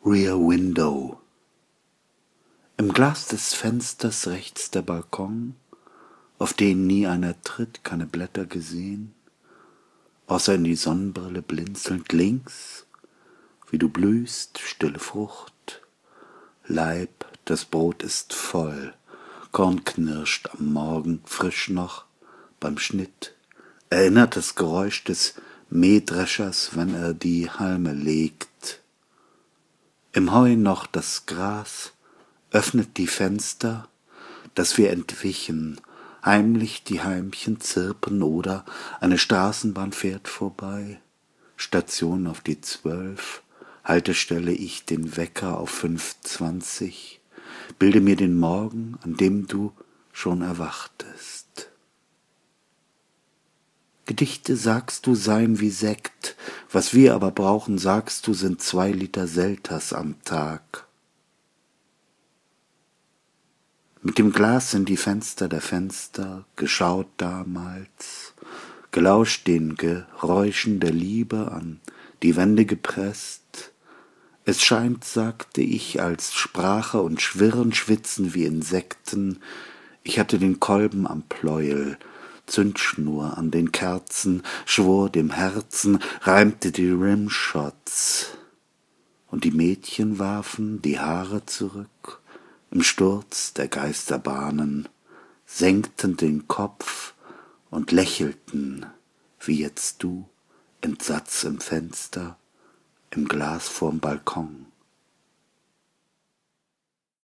Rear Window. Im Glas des Fensters rechts der Balkon, auf den nie einer tritt, keine Blätter gesehen, außer in die Sonnenbrille blinzelnd links, wie du blühst, stille Frucht, Leib, das Brot ist voll, Korn knirscht am Morgen, frisch noch, beim Schnitt, erinnert das Geräusch des Mähdreschers, wenn er die Halme legt. Im Heu noch das Gras, öffnet die Fenster, dass wir entwichen, heimlich die Heimchen zirpen oder eine Straßenbahn fährt vorbei, Station auf die 12, Haltestelle ich den Wecker auf 5:20, bilde mir den Morgen, an dem du schon erwachtest. Gedichte, sagst du, seien wie Sekt, was wir aber brauchen, sagst du, sind 2 Liter Selters am Tag. Mit dem Glas in die Fenster der Fenster, geschaut damals, gelauscht den Geräuschen der Liebe, an die Wände gepresst. Es scheint, sagte ich, als Sprache und Schwirren, schwitzen wie Insekten. Ich hatte den Kolben am Pleuel, Zündschnur an den Kerzen, schwor dem Herzen, reimte die Rimshots. Und die Mädchen warfen die Haare zurück, im Sturz der Geisterbahnen, senkten den Kopf und lächelten, wie jetzt du, Entsatz im Fenster, im Glas vorm Balkon.